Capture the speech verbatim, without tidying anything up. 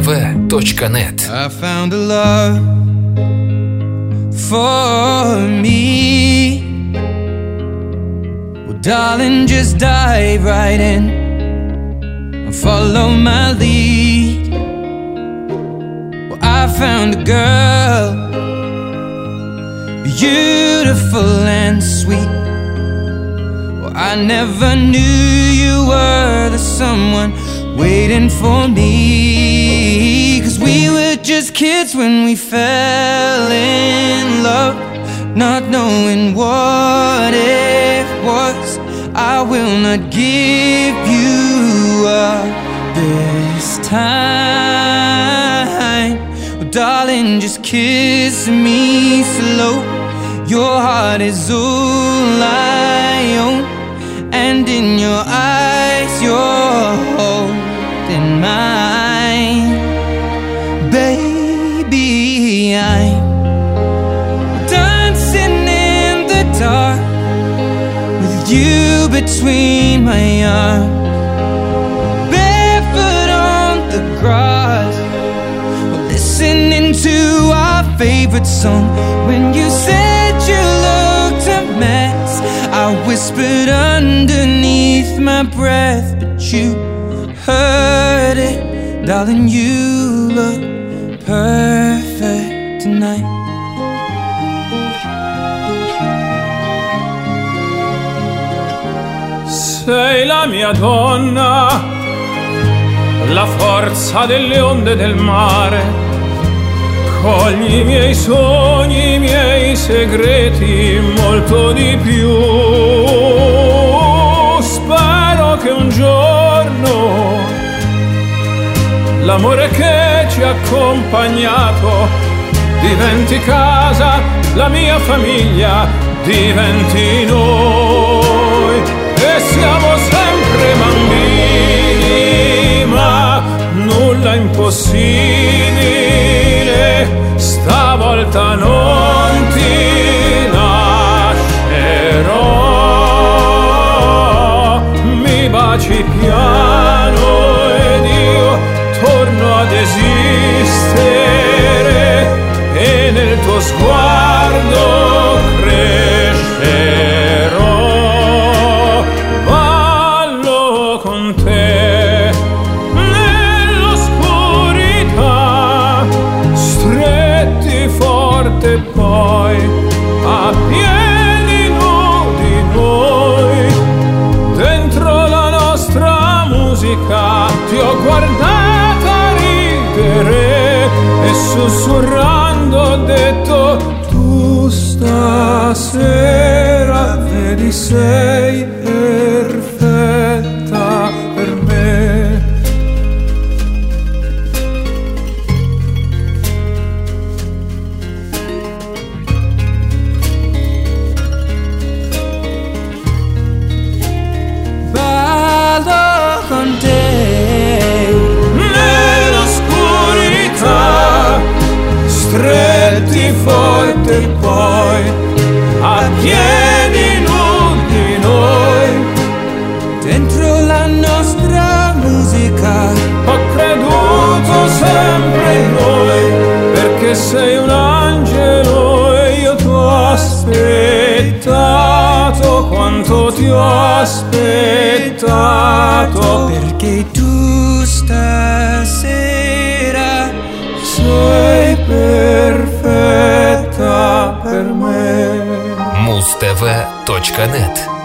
муз-тв точка нет. I found a love for me. Well, darling, just dive right in and follow my lead. Well, I found a girl, beautiful and sweet. Well, I never knew you were the someone waiting for me. Cause we were just kids when we fell in love, not knowing what it was. I will not give you up this time. Oh, darling, just kiss me slow. Your heart is all I own, and in your eyes you're holding mine. Baby, I'm dancing in the dark with you between my arms, barefoot on the grass, listening to our favorite song. When you said you looked a mess, I whispered underneath my breath, but you heard it. Darling, you look perfect tonight. Sei la mia donna, la forza delle onde del mare. Cogli i miei sogni, i miei segreti, molto di più. Spero che un giorno l'amore che ci ha accompagnato diventi casa, la mia famiglia diventi noi. E siamo sempre bambini, ma nulla impossibile. Stavolta non ti lascerò. Mi baci piano ed io torno ad esistere, e nel tuo sguardo crescerò. Ballo con te nell'oscurità, stretti forte poi a piedi nudi noi. Dentro la nostra musica ti ho guardata ridere e sussurrando ho detto: tu stasera vedi sei perfetta per me. Ballo con te nell'oscurità, stretti forte poi a piedi nudi noi. Dentro la nostra musica ho creduto sempre in noi, perché sei un angelo e io ti ho aspettato quanto ti ho aspettato, perché tu stasera sei perfetta per me. муз-тв точка нет.